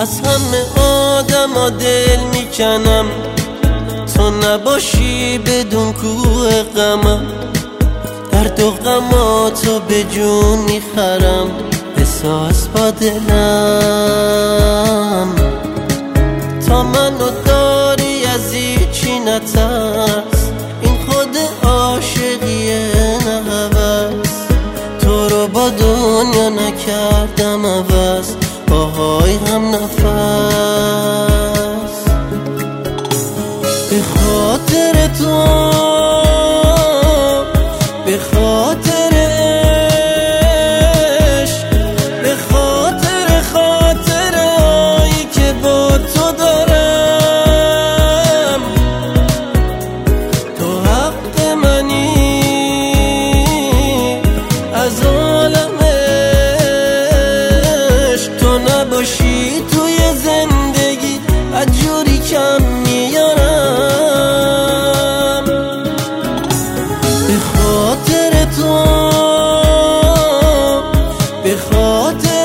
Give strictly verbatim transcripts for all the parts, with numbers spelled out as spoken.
از همه آدم دل میکنم، تو نباشی بدون کوه غمم. درد و غماتو به جون میخرم، احساس با دلم. تا منو داری از هیچی نترس، این خود عاشقیه نه هوس. تو رو با دنیا نکردم عوض، باهای هم نفس. به خاطر تو، به خاطر عشق، به خاطر خاطر هایی که با تو دارم. تو حق منی از عالم عشق، تو نباشی توی زندگی از جوری کم میارم. به خاطر تو، به خاطر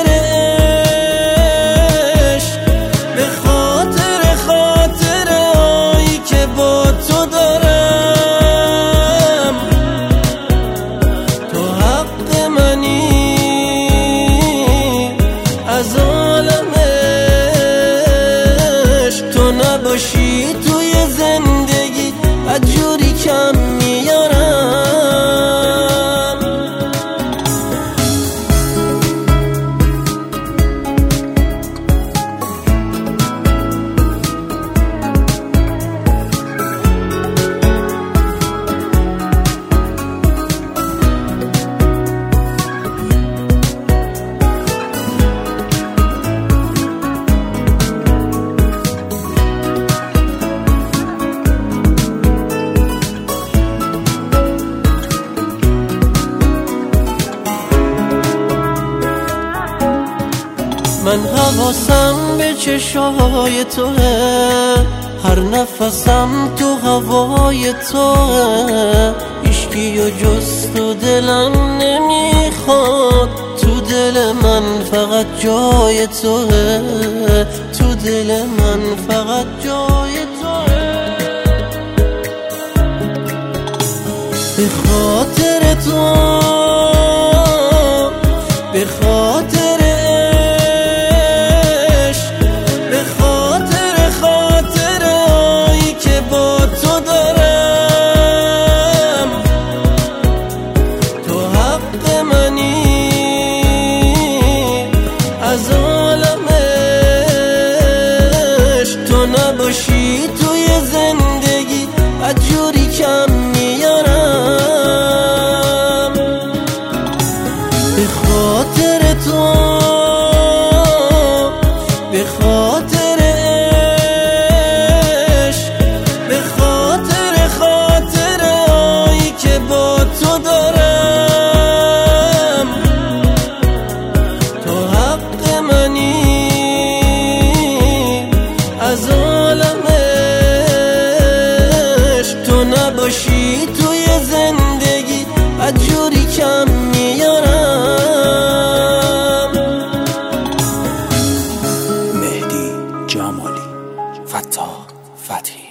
عشق، به خاطر خاطر هایی که با تو دارم. تو حق منی از عالم عشق، تو نباشی توی زندگی از جوری کم میارم. من حواسم به چشای توه، هر نفسم تو هوای توه. عشقی و جز تو دلم نمیخواد، تو دل من فقط جای توه، تو دل من فقط جای توه. به خاطر تو، به خاطر از عالم عشق، تو نباشی توی زندگی از جوری کم میارم. به خاطر تو، به خاطر عشق، به خاطر خاطر هایی که با تو دارم. تو حق منی از عالم عشق، تو نباشی توی زندگی از جوری کم میارم. مهدی جمالی، فتاح فتحی.